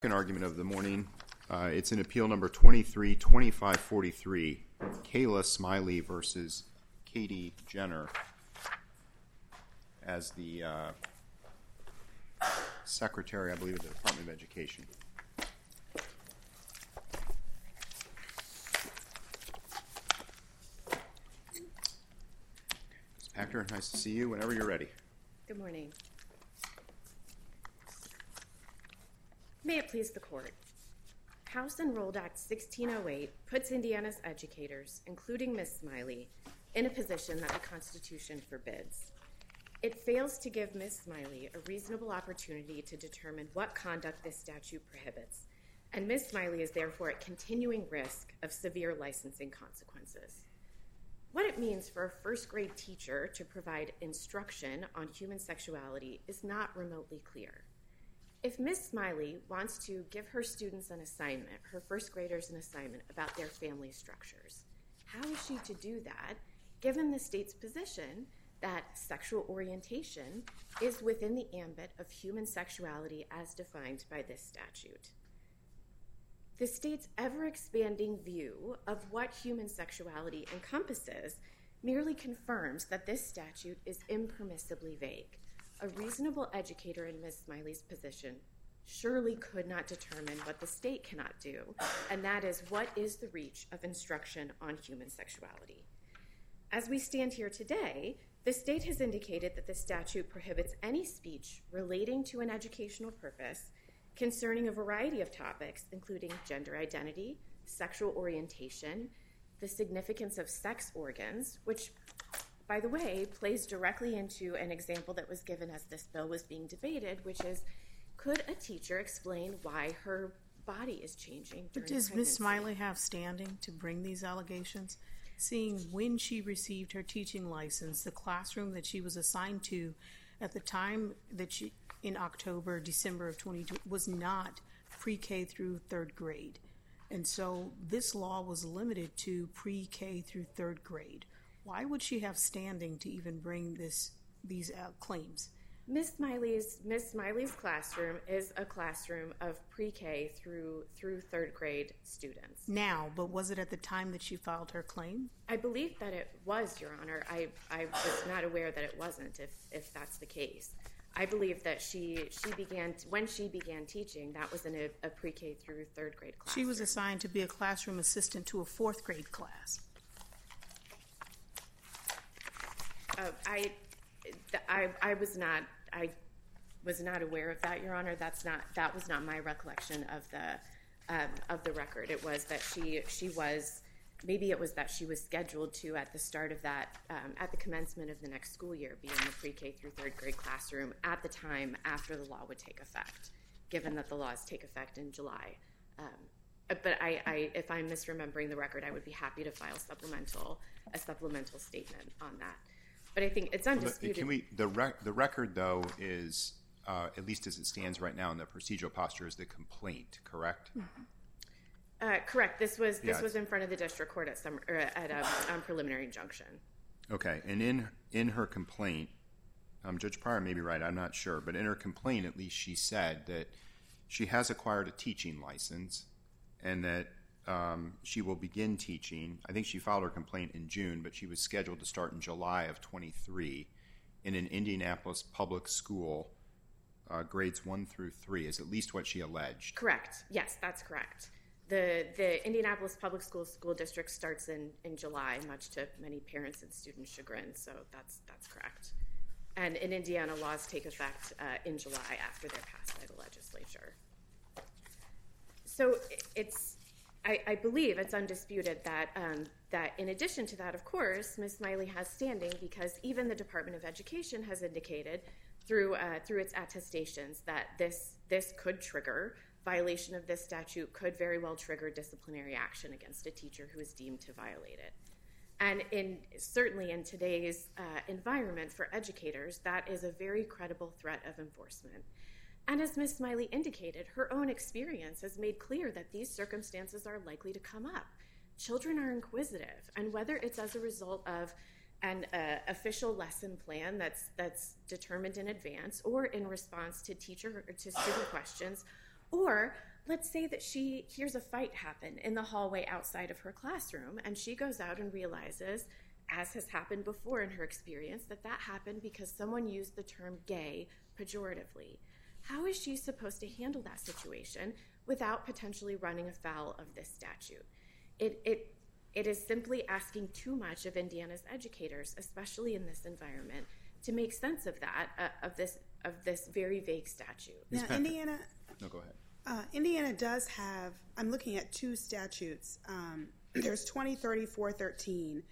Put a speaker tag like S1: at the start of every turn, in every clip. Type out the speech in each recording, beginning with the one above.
S1: Second argument of the morning. It's in appeal number 23-2543, Kayla Smiley versus Katie Jenner as the Secretary, I believe, of the Department of Education. Ms. Packer, nice to see you whenever you're ready.
S2: Good morning. May it please the Court. House Enrolled Act 1608 puts Indiana's educators, including Ms. Smiley, in a position that the Constitution forbids. It fails to give Ms. Smiley a reasonable opportunity to determine what conduct this statute prohibits, and Ms. Smiley is therefore at continuing risk of severe licensing consequences. What it means for a first-grade teacher to provide instruction on human sexuality is not remotely clear. If Ms. Smiley wants to give her students an assignment, her first graders an assignment about their family structures, how is she to do that given the state's position that sexual orientation is within the ambit of human sexuality as defined by this statute? The state's ever-expanding view of what human sexuality encompasses merely confirms that this statute is impermissibly vague. A reasonable educator in Ms. Smiley's position surely could not determine what the state cannot do, and that is what is the reach of instruction on human sexuality. As we stand here today, the state has indicated that the statute prohibits any speech relating to an educational purpose concerning a variety of topics, including gender identity, sexual orientation, the significance of sex organs, which, by the way, plays directly into an example that was given as this bill was being debated, which is, could a teacher explain why her body is changing during pregnancy?
S3: Does Ms. Smiley have standing to bring these allegations? Seeing when she received her teaching license, the classroom that she was assigned to at the time that she, in October, December of 2020, was not pre-K through third grade. And so this law was limited to pre-K through third grade. Why would she have standing to even bring these claims?
S2: Ms. Smiley's classroom is a classroom of pre-K through third grade students.
S3: Now, but was it at the time that she filed her claim?
S2: I believe that it was, Your Honor. I was not aware that it wasn't, if that's the case. I believe that when she began teaching, that was in a pre-K through third grade class.
S3: She was assigned to be a classroom assistant to a fourth grade class.
S2: I was not aware of that, Your Honor. That was not my recollection of the record. It was that she was scheduled to, at the start of that, at the commencement of the next school year, be in the pre-K through third grade classroom at the time after the law would take effect, given that the laws take effect in July. But if I'm misremembering the record, I would be happy to file a supplemental statement on that. But I think it's undisputed.
S1: The record, though, is, at least as it stands right now in the procedural posture, is the complaint, correct?
S2: Mm-hmm. Correct. This was in front of the district court at preliminary injunction. Okay.
S1: And in her complaint, Judge Pryor may be right, I'm not sure, but in her complaint, at least, she said that she has acquired a teaching license and that she will begin teaching. I think she filed her complaint in June, but she was scheduled to start in July of 23 in an Indianapolis public school, grades 1 through 3, is at least what she alleged.
S2: Correct. Yes, that's correct. The Indianapolis public school district starts in July, much to many parents and students' chagrin, so that's correct. And in Indiana, laws take effect in July after they're passed by the legislature. So I believe it's undisputed that in addition to that, of course, Ms. Smiley has standing because even the Department of Education has indicated through its attestations that this could trigger, violation of this statute could very well trigger disciplinary action against a teacher who is deemed to violate it. And certainly in today's environment for educators, that is a very credible threat of enforcement. And as Ms. Smiley indicated, her own experience has made clear that these circumstances are likely to come up. Children are inquisitive, and whether it's as a result of an official lesson plan that's determined in advance or in response to teacher or to student questions, or let's say that she hears a fight happen in the hallway outside of her classroom, and she goes out and realizes, as has happened before in her experience, that happened because someone used the term gay pejoratively. How is she supposed to handle that situation without potentially running afoul of this statute? It is simply asking too much of Indiana's educators, especially in this environment, to make sense of that, of this very vague statute.
S4: Now, Indiana...
S1: No, go ahead.
S4: Indiana does have, I'm looking at two statutes. There's 2030-413.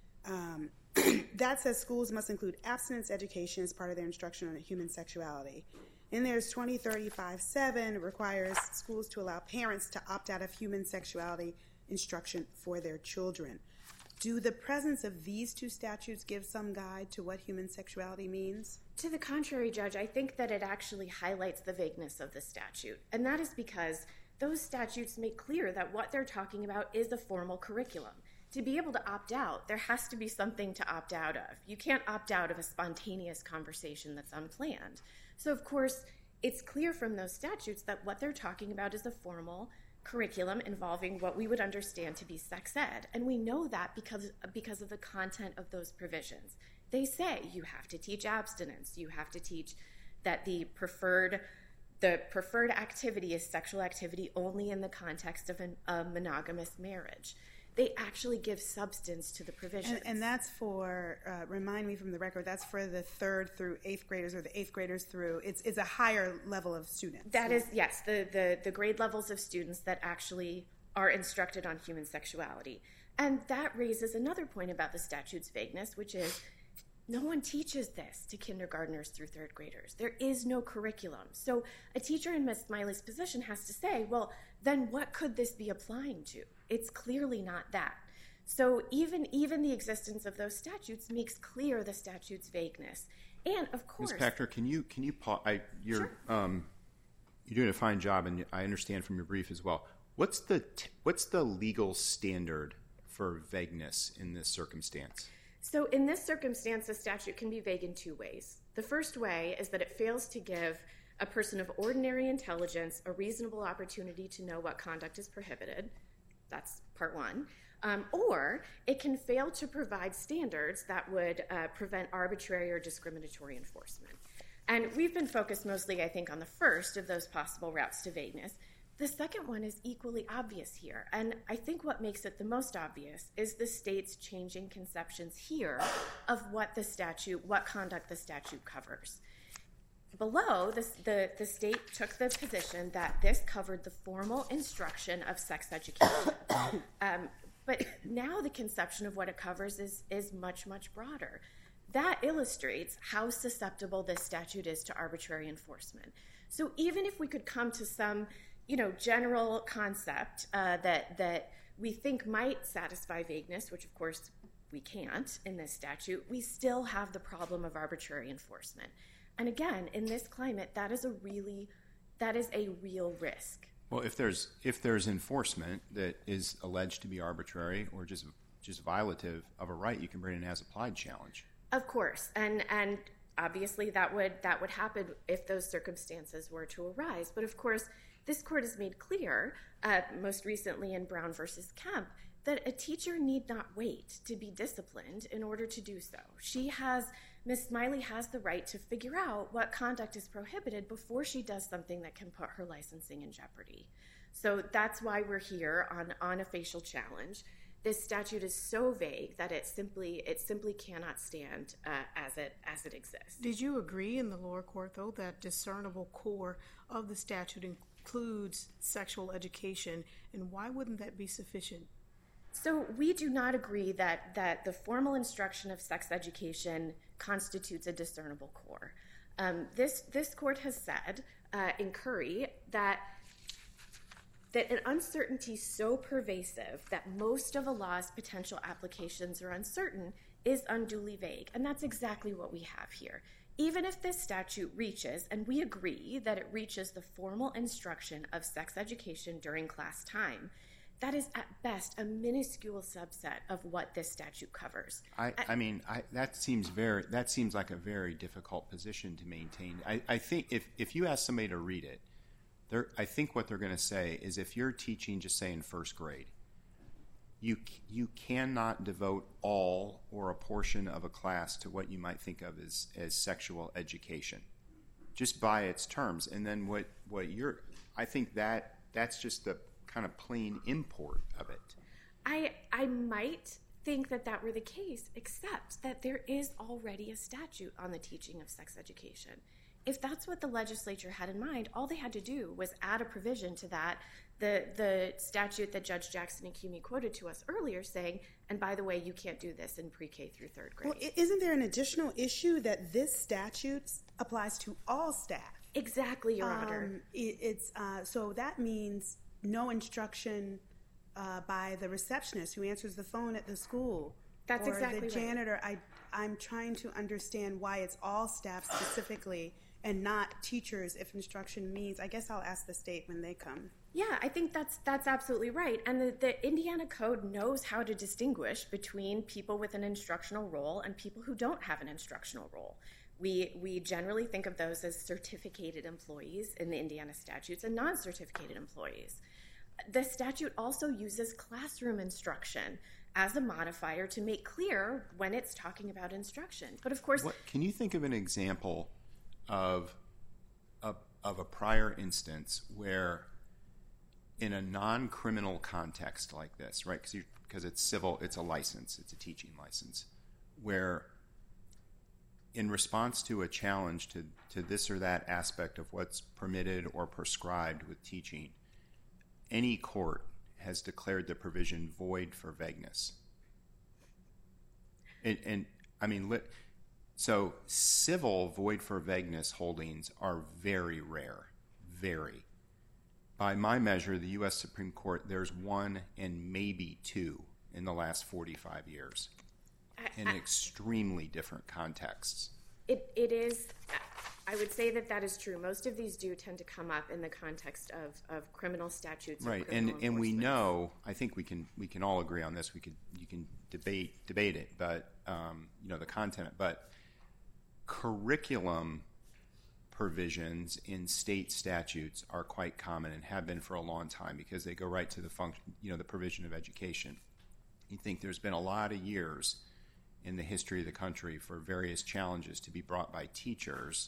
S4: That says schools must include abstinence education as part of their instruction on human sexuality. And there's 2035-7 requires schools to allow parents to opt out of human sexuality instruction for their children. Do the presence of these two statutes give some guide to what human sexuality means?
S2: To the contrary, Judge, I think that it actually highlights the vagueness of the statute. And that is because those statutes make clear that what they're talking about is a formal curriculum. To be able to opt out, there has to be something to opt out of. You can't opt out of a spontaneous conversation that's unplanned. So, of course, it's clear from those statutes that what they're talking about is a formal curriculum involving what we would understand to be sex ed. And we know that because of the content of those provisions. They say you have to teach abstinence. You have to teach that the preferred activity is sexual activity only in the context of a monogamous marriage. They actually give substance to the provisions.
S4: And that's for, remind me from the record, that's for the 3rd through 8th graders or the 8th graders through, it's a higher level of students.
S2: That is, yes, the grade levels of students that actually are instructed on human sexuality. And that raises another point about the statute's vagueness, which is no one teaches this to kindergartners through 3rd graders. There is no curriculum. So a teacher in Ms. Smiley's position has to say, well, then what could this be applying to? It's clearly not that. So even the existence of those statutes makes clear the statute's vagueness. And of course,
S1: Ms. Pachter, can you pause? You're doing a fine job, and I understand from your brief as well. What's the legal standard for vagueness in this circumstance?
S2: So in this circumstance, the statute can be vague in two ways. The first way is that it fails to give a person of ordinary intelligence a reasonable opportunity to know what conduct is prohibited. That's part one. Or it can fail to provide standards that would prevent arbitrary or discriminatory enforcement. And we've been focused mostly, I think, on the first of those possible routes to vagueness. The second one is equally obvious here. And I think what makes it the most obvious is the state's changing conceptions here of what conduct the statute covers. Below, the state took the position that this covered the formal instruction of sex education. But now the conception of what it covers is much, much broader. That illustrates how susceptible this statute is to arbitrary enforcement. So even if we could come to some general concept that we think might satisfy vagueness, which of course we can't in this statute, we still have the problem of arbitrary enforcement. And again, in this climate, that is a real risk.
S1: Well, if there's enforcement that is alleged to be arbitrary or just violative of a right, you can bring an as-applied challenge.
S2: Of course, and obviously that would happen if those circumstances were to arise. But of course, this court has made clear, most recently in Brown versus Kemp, that a teacher need not wait to be disciplined in order to do so. Ms. Smiley has the right to figure out what conduct is prohibited before she does something that can put her licensing in jeopardy. So that's why we're here on a facial challenge. This statute is so vague that it simply cannot stand as it exists.
S3: Did you agree in the lower court, though, that discernible core of the statute includes sexual education, and why wouldn't that be sufficient?
S2: So we do not agree that the formal instruction of sex education constitutes a discernible core. This court has said in Curry that an uncertainty so pervasive that most of a law's potential applications are uncertain is unduly vague, and that's exactly what we have here. Even if this statute reaches, and we agree that it reaches the formal instruction of sex education during class time, that is at best a minuscule subset of what this statute covers.
S1: That seems like a very difficult position to maintain. I think if you ask somebody to read it, I think what they're going to say is if you're teaching, just say in first grade, you cannot devote all or a portion of a class to what you might think of as sexual education, just by its terms. And then I think that's just the kind of plain import of it.
S2: I might think that were the case, except that there is already a statute on the teaching of sex education. If that's what the legislature had in mind, all they had to do was add a provision to that, the statute that Judge Jackson-Akemi quoted to us earlier saying, and by the way, you can't do this in pre-K through third grade.
S4: Well, isn't there an additional issue that this statute applies to all staff?
S2: Exactly, Your Honor.
S4: So that means no instruction by the receptionist who answers the phone at the school.
S2: That's exactly right.
S4: Or the janitor. I'm trying to understand why it's all staff specifically and not teachers if instruction means. I guess I'll ask the state when they come.
S2: Yeah, I think that's absolutely right. And the Indiana Code knows how to distinguish between people with an instructional role and people who don't have an instructional role. We generally think of those as certificated employees in the Indiana statutes and non-certificated employees. The statute also uses classroom instruction as a modifier to make clear when it's talking about instruction. But of course...
S1: Can you think of an example of a prior instance where in a non-criminal context like this, right, because it's civil, it's a license, it's a teaching license, where in response to a challenge to this or that aspect of what's permitted or prescribed with teaching, any court has declared the provision void for vagueness. And I mean, so civil void for vagueness holdings are very rare, very. By my measure, the U.S. Supreme Court, there's one and maybe two in the last 45 years in extremely different contexts.
S2: It is... I would say that is true. Most of these do tend to come up in the context of criminal statutes.
S1: Right, and we know. I think we can all agree on this. You can debate it, but the content. But curriculum provisions in state statutes are quite common and have been for a long time because they go right to the function, the provision of education. You think there's been a lot of years in the history of the country for various challenges to be brought by teachers.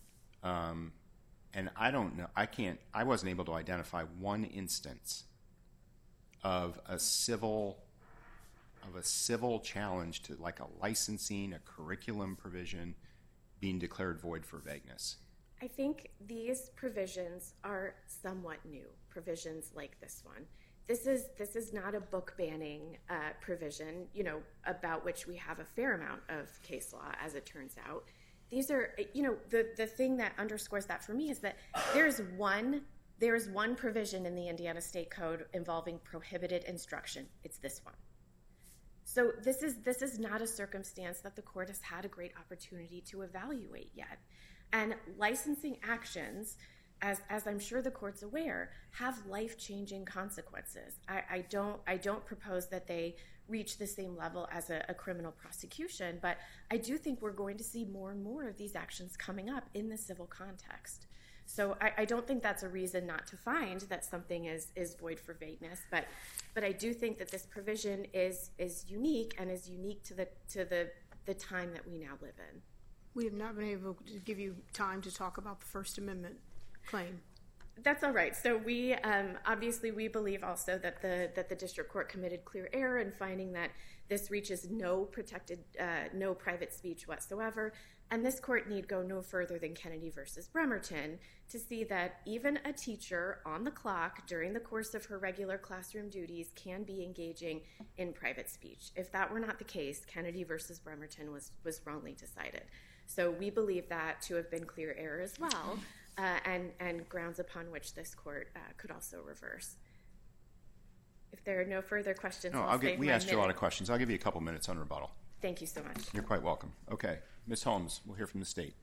S1: And I don't know. I wasn't able to identify one instance of a civil challenge to like a licensing, a curriculum provision being declared void for vagueness.
S2: I think these provisions are somewhat new, provisions like this one. This is not a book banning provision, about which we have a fair amount of case law, as it turns out. These are, the thing that underscores that for me is that there is one provision in the Indiana State Code involving prohibited instruction. It's this one. So this is not a circumstance that the court has had a great opportunity to evaluate yet. And licensing actions, as I'm sure the court's aware, have life-changing consequences. I don't propose that they reach the same level as a criminal prosecution, but I do think we're going to see more and more of these actions coming up in the civil context. So I don't think that's a reason not to find that something is void for vagueness, but I do think that this provision is unique and is unique to the time that we now live in.
S3: We have not been able to give you time to talk about the First Amendment claim.
S2: That's all right. So we obviously we believe also that the district court committed clear error in finding that this reaches no private speech whatsoever, and this court need go no further than Kennedy versus Bremerton to see that even a teacher on the clock during the course of her regular classroom duties can be engaging in private speech. If that were not the case, Kennedy versus Bremerton was wrongly decided. So we believe that to have been clear error as well. And grounds upon which this court could also reverse. If there are no further questions,
S1: we asked you a lot of questions. I'll give you a couple minutes on rebuttal.
S2: Thank you so much.
S1: You're quite welcome. Okay. Ms. Holmes, we'll hear from the state.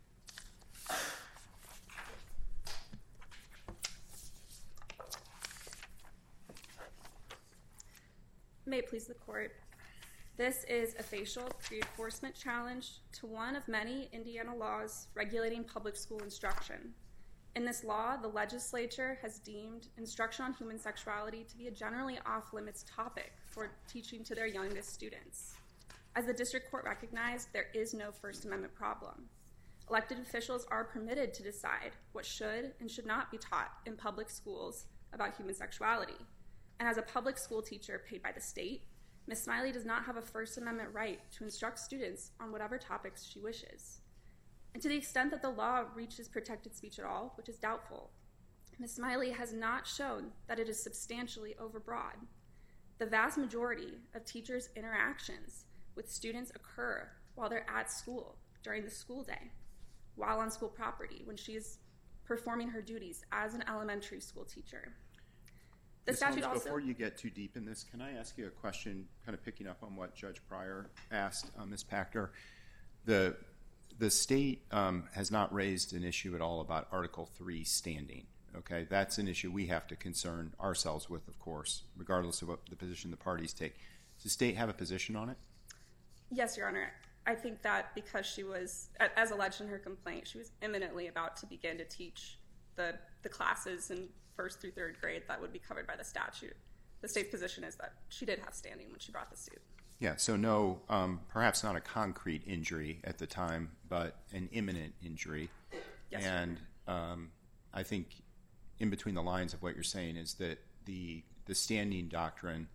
S5: May it please the court. This is a facial pre-enforcement challenge to one of many Indiana laws regulating public school instruction. In this law, the legislature has deemed instruction on human sexuality to be a generally off-limits topic for teaching to their youngest students. As the district court recognized, there is no First Amendment problem. Elected officials are permitted to decide what should and should not be taught in public schools about human sexuality. And as a public school teacher paid by the state, Ms. Smiley does not have a First Amendment right to instruct students on whatever topics she wishes. And to the extent that the law reaches protected speech at all, which is doubtful, Ms. Smiley has not shown that it is substantially overbroad. The vast majority of teachers' interactions with students occur while they're at school, during the school day, while on school property, when she is performing her duties as an elementary school teacher. The statute also...
S1: Before you get too deep in this, can I ask you a question, kind of picking up on what Judge Pryor asked Ms. Pachter? The state has not raised an issue at all about Article 3 standing. Okay, that's an issue we have to concern ourselves with, of course, regardless of what the position the parties take. Does the state have a position on it?
S5: Yes, Your Honor. I think that because she was, as alleged in her complaint, she was imminently about to begin to teach the classes in 1st through 3rd grade that would be covered by the statute. The state's position is that she did have standing when she brought the suit.
S1: Yeah, so no, perhaps not a concrete injury at the time, but an imminent injury.
S5: Yes,
S1: and I think in between the lines of what you're saying is that the standing doctrine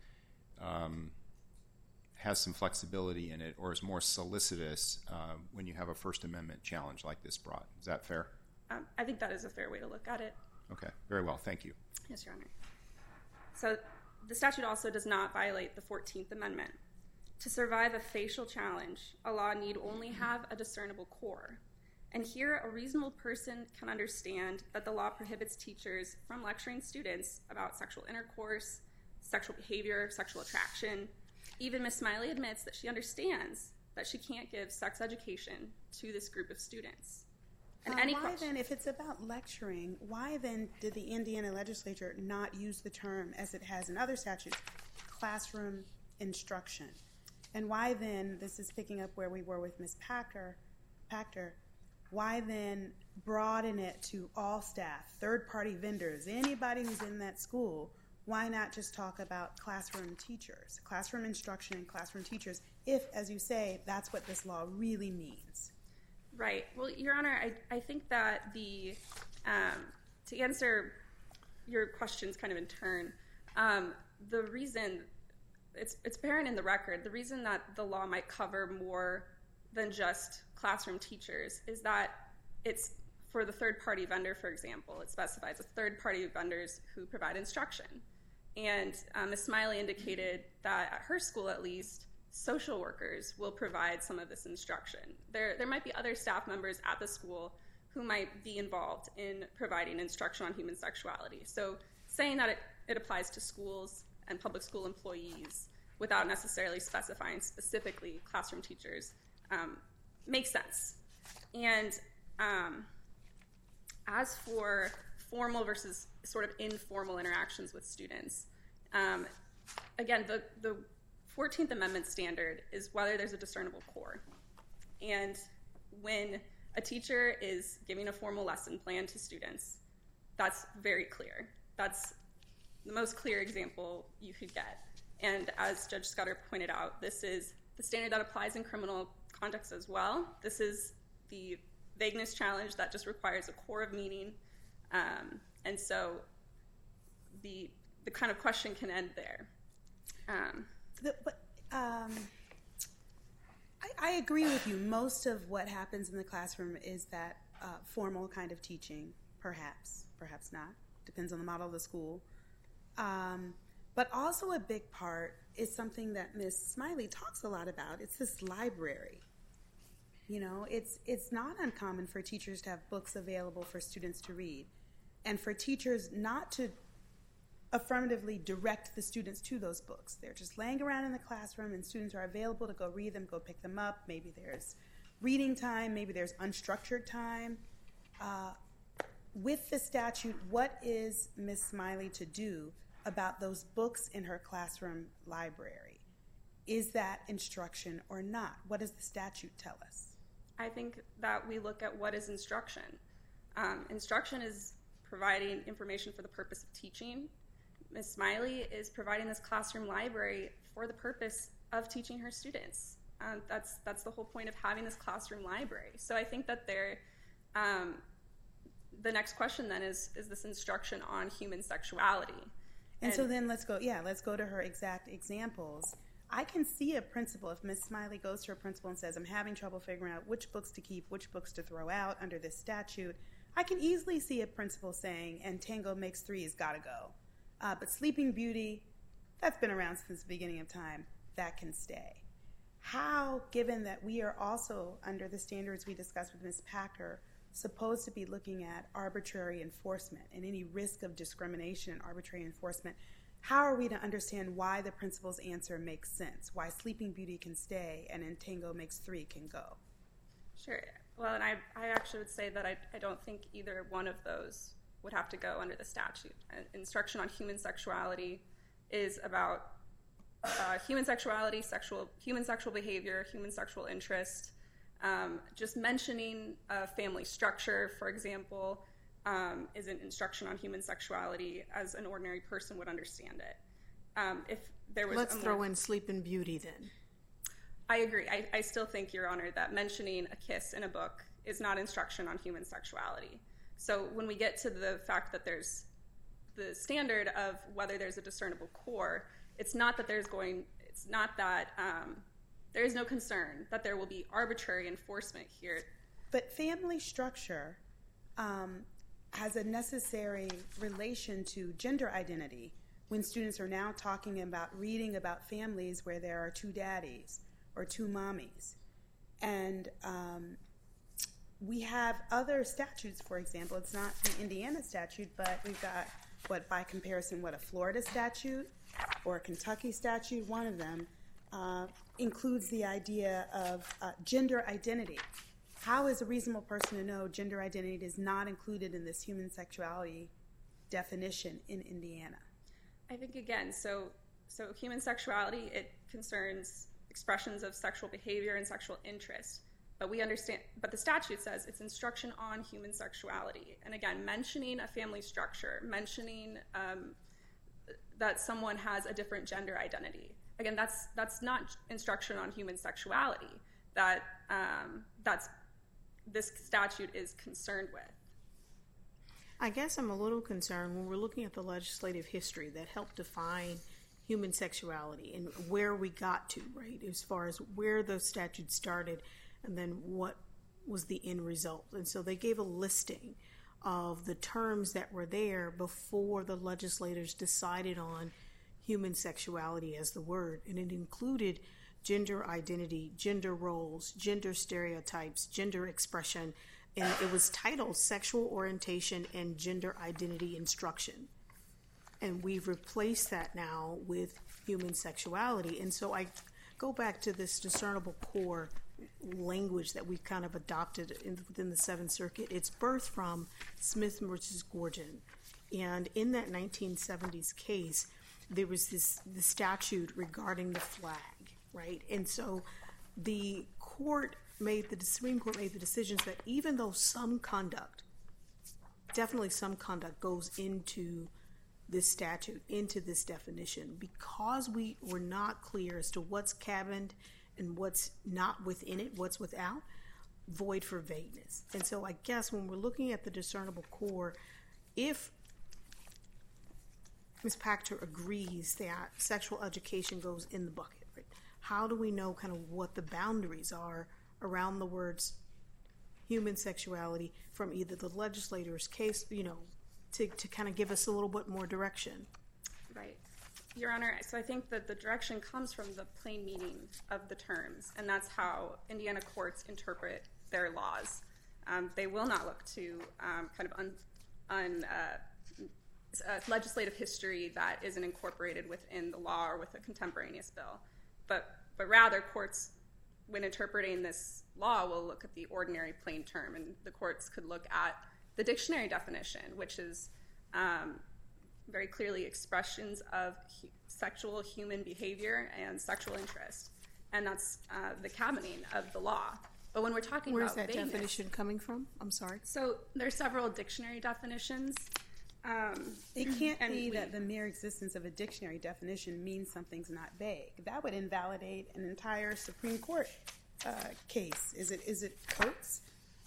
S1: has some flexibility in it, or is more solicitous when you have a First Amendment challenge like this brought. Is that fair?
S5: I think that is a fair way to look at it.
S1: Okay, very well. Thank you.
S5: Yes, Your Honor. So the statute also does not violate the 14th Amendment. To survive a facial challenge, a law need only have a discernible core. And here, a reasonable person can understand that the law prohibits teachers from lecturing students about sexual intercourse, sexual behavior, sexual attraction. Even Ms. Smiley admits that she understands that she can't give sex education to this group of students. And
S4: why then, if it's about lecturing, why then did the Indiana legislature not use the term, as it has in other statutes, classroom instruction? And why then, this is picking up where we were with Ms. Pachter, why then broaden it to all staff, third-party vendors, anybody who's in that school? Why not just talk about classroom teachers, classroom instruction and classroom teachers, if, as you say, that's what this law really means?
S5: Right. Well, Your Honor, I think that to answer your questions kind of in turn, the reason, it's apparent in the record, the reason that the law might cover more than just classroom teachers is that it's for the third-party vendor, for example. It specifies a third-party vendors who provide instruction. And Ms. Smiley indicated that at her school, at least, social workers will provide some of this instruction. There might be other staff members at the school who might be involved in providing instruction on human sexuality. So saying that it applies to schools and public school employees without necessarily specifying specifically classroom teachers makes sense. And as for formal versus sort of informal interactions with students, again, the 14th Amendment standard is whether there's a discernible core. And when a teacher is giving a formal lesson plan to students, that's very clear. That's the most clear example you could get. And as Judge Scudder pointed out, this is the standard that applies in criminal context as well. This is the vagueness challenge that just requires a core of meaning. And so the kind of question can end there.
S4: I agree with you. Most of what happens in the classroom is that formal kind of teaching, perhaps not. Depends on the model of the school. But also a big part is something that Ms. Smiley talks a lot about. It's this library. You know, it's not uncommon for teachers to have books available for students to read, and for teachers not to affirmatively direct the students to those books. They're just laying around in the classroom, and students are available to go read them, go pick them up. Maybe there's reading time, maybe there's unstructured time. With the statute, what is Ms. Smiley to do about those books in her classroom library? Is that instruction or not? What does the statute tell us?
S5: I think that we look at what is instruction. Instruction is providing information for the purpose of teaching. Ms. Smiley is providing this classroom library for the purpose of teaching her students. That's the whole point of having this classroom library. So I think that the next question then is this instruction on human sexuality.
S4: And so then let's go to her exact examples. I can see a principal, if Ms. Smiley goes to her principal and says, I'm having trouble figuring out which books to keep, which books to throw out under this statute, I can easily see a principal saying, and Tango Makes Three has got to go. But Sleeping Beauty, that's been around since the beginning of time, that can stay. How, given that we are also, under the standards we discussed with Ms. Packer, supposed to be looking at arbitrary enforcement and any risk of discrimination and arbitrary enforcement, how are we to understand why the principal's answer makes sense, why Sleeping Beauty can stay and in Tango Makes Three can go?
S5: Sure. Well, and I actually would say that I don't think either one of those would have to go under the statute. Instruction on human sexuality is about human sexuality, human sexual behavior, human sexual interest. Just mentioning a family structure, for example, is an instruction on human sexuality as an ordinary person would understand it. If there was
S3: Let's throw in Sleeping Beauty then.
S5: I agree. I still think, Your Honor, that mentioning a kiss in a book is not instruction on human sexuality. So when we get to the fact that there's the standard of whether there's a discernible core, it's not that there is no concern that there will be arbitrary enforcement here.
S4: But family structure has a necessary relation to gender identity when students are now talking about reading about families where there are two daddies or two mommies. And we have other statutes, for example. It's not the Indiana statute, but we've got, by comparison, a Florida statute or a Kentucky statute. One of them includes the idea of gender identity. How is a reasonable person to know gender identity is not included in this human sexuality definition in Indiana?
S5: I think, again, so human sexuality, it concerns expressions of sexual behavior and sexual interest. But we understand, but the statute says it's instruction on human sexuality. And again, mentioning a family structure, mentioning that someone has a different gender identity. Again, that's not instruction on human sexuality that's this statute is concerned with.
S3: I guess I'm a little concerned when we're looking at the legislative history that helped define human sexuality and where we got to, right, as far as where the statute started and then what was the end result. And so they gave a listing of the terms that were there before the legislators decided on human sexuality as the word, and it included gender identity, gender roles, gender stereotypes, gender expression, and it was titled Sexual Orientation and Gender Identity Instruction. And we've replaced that now with human sexuality. And so I go back to this discernible core language that we've kind of adopted within the Seventh Circuit. It's birthed from Smith versus Gorgon. And in that 1970s case, there was the statute regarding the flag, right? And so the Supreme Court made the decisions that even though some conduct, definitely some conduct goes into this statute, into this definition, because we were not clear as to what's cabined and what's not within it, what's without, void for vagueness. And so I guess when we're looking at the discernible core, if Ms. Pachter agrees that sexual education goes in the bucket, right, how do we know kind of what the boundaries are around the words human sexuality from either the legislator's case, to kind of give us a little bit more direction?
S5: Right. Your Honor, so I think that the direction comes from the plain meaning of the terms, and that's how Indiana courts interpret their laws. They will not look to kind of legislative history that isn't incorporated within the law or with a contemporaneous bill. But rather, courts, when interpreting this law, will look at the ordinary plain term, and the courts could look at the dictionary definition, which is very clearly expressions of sexual human behavior and sexual interest. And that's the cabining of the law. But when we're talking
S3: Where's
S5: about
S3: that
S5: vagueness,
S3: definition coming from? I'm sorry.
S5: so there's several dictionary definitions.
S4: It can't be that the mere existence of a dictionary definition means something's not vague. That would invalidate an entire Supreme Court case. Is it Coates?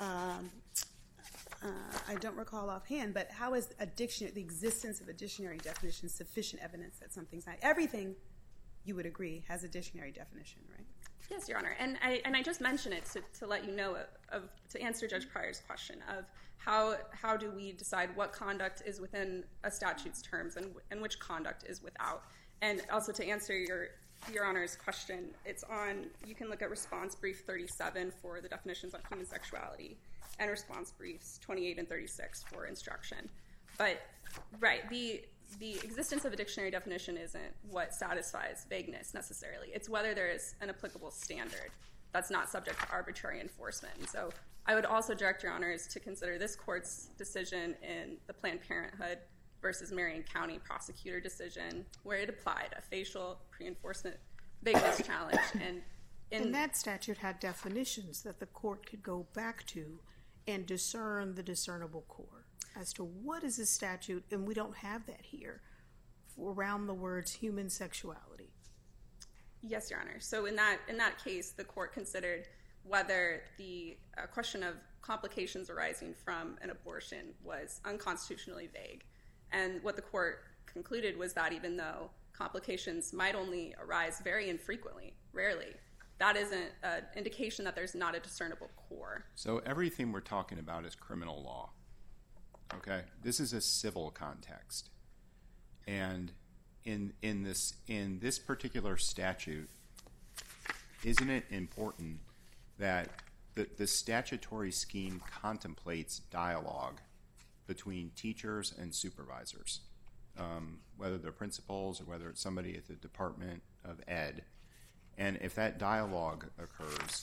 S4: I don't recall offhand, but how is the existence of a dictionary definition sufficient evidence that something's not? Everything, you would agree, has a dictionary definition, right?
S5: Yes, Your Honor, and I just mentioned it to let you know to answer Judge Pryor's question of how do we decide what conduct is within a statute's terms and which conduct is without, and also to answer Your Honor's question, you can look at response brief 37 for the definitions on human sexuality, and response briefs 28 and 36 for instruction. But right, the existence of a dictionary definition isn't what satisfies vagueness necessarily. It's whether there is an applicable standard that's not subject to arbitrary enforcement. And so I would also direct Your Honors to consider this court's decision in the Planned Parenthood versus Marion County prosecutor decision, where it applied a facial pre-enforcement vagueness challenge.
S3: And that statute had definitions that the court could go back to and discern the discernible core as to what is a statute, and we don't have that here, around the words human sexuality.
S5: Yes, Your Honor. So in that case, the court considered whether the question of complications arising from an abortion was unconstitutionally vague. And what the court concluded was that even though complications might only arise very infrequently, rarely, that isn't an indication that there's not a discernible core.
S1: So everything we're talking about is criminal law. Okay? This is a civil context. And in this particular statute, isn't it important that the statutory scheme contemplates dialogue between teachers and supervisors, whether they're principals or whether it's somebody at the Department of Ed? And if that dialogue occurs,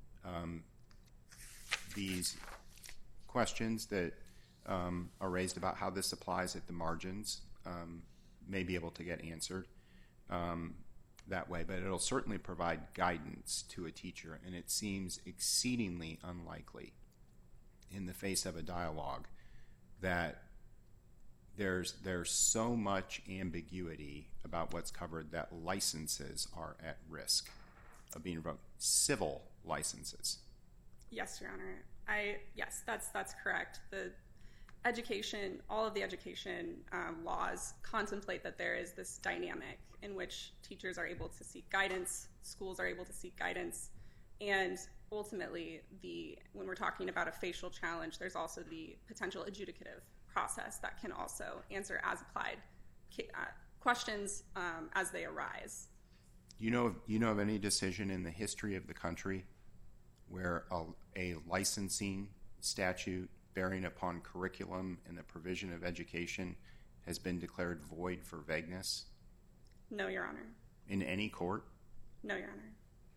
S1: these questions that are raised about how this applies at the margins may be able to get answered that way. But it'll certainly provide guidance to a teacher, and it seems exceedingly unlikely in the face of a dialogue that there's so much ambiguity about what's covered that licenses are at risk of being revoked. Civil licenses.
S5: Yes, Your Honor. Yes, that's correct. The education, all of the education laws contemplate that there is this dynamic in which teachers are able to seek guidance, schools are able to seek guidance, and ultimately, when we're talking about a facial challenge, there's also the potential adjudicative process that can also answer as applied questions as they arise. You
S1: know of any decision in the history of the country where a licensing statute bearing upon curriculum and the provision of education has been declared void for vagueness?
S5: No, Your Honor.
S1: In any court?
S5: No, Your Honor.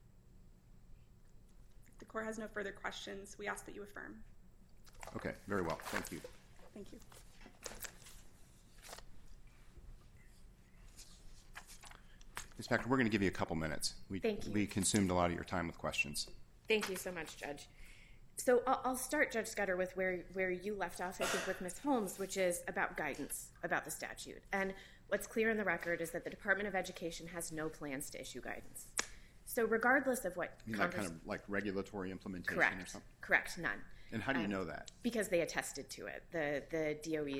S5: If the court has no further questions, we ask that you affirm.
S1: Okay, very well. Thank you.
S5: Thank you.
S1: Ms. Packer, we're going to give you a couple minutes.
S2: Thank you.
S1: We consumed a lot of your time with questions.
S2: Thank you so much, Judge. So I'll start, Judge Scudder, with where you left off, I think, with Ms. Holmes, which is about guidance about the statute. And what's clear in the record is that the Department of Education has no plans to issue guidance. So regardless of what
S1: You mean like kind of like regulatory implementation or something?
S2: Correct, none.
S1: And how do you know that?
S2: Because they attested to it. The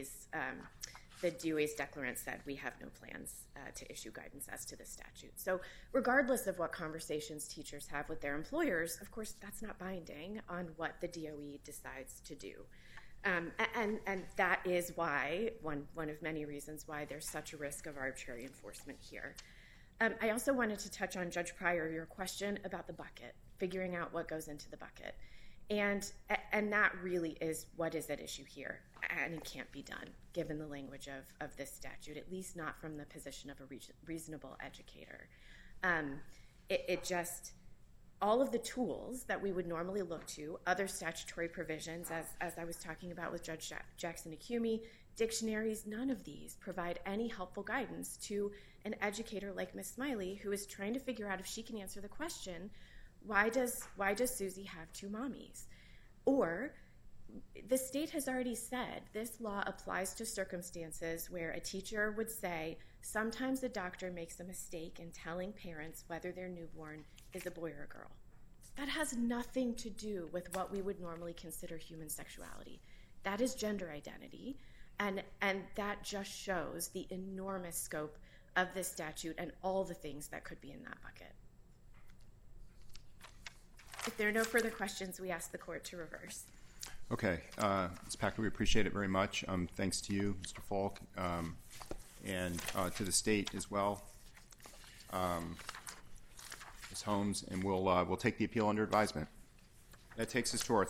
S2: DOE's declarant said we have no plans to issue guidance as to the statute. So regardless of what conversations teachers have with their employers, of course, that's not binding on what the DOE decides to do. And that is why, one of many reasons why there's such a risk of arbitrary enforcement here. I also wanted to touch on, Judge Pryor, your question about the bucket, figuring out what goes into the bucket. And that really is what is at issue here. And it can't be done, given the language of this statute, at least not from the position of a reasonable educator. It just, all of the tools that we would normally look to, other statutory provisions, as I was talking about with Judge Jackson-Acumi, dictionaries, none of these provide any helpful guidance to an educator like Ms. Smiley, who is trying to figure out if she can answer the question, Why does Susie have two mommies? Or the state has already said this law applies to circumstances where a teacher would say sometimes a doctor makes a mistake in telling parents whether their newborn is a boy or a girl. That has nothing to do with what we would normally consider human sexuality. That is gender identity, and that just shows the enormous scope of this statute and all the things that could be in that bucket. If there are no further questions, we ask the court to reverse.
S1: Okay. Ms. Packer, we appreciate it very much. Thanks to you, Mr. Falk, and to the state as well, Ms. Holmes, and we'll take the appeal under advisement. That takes us to our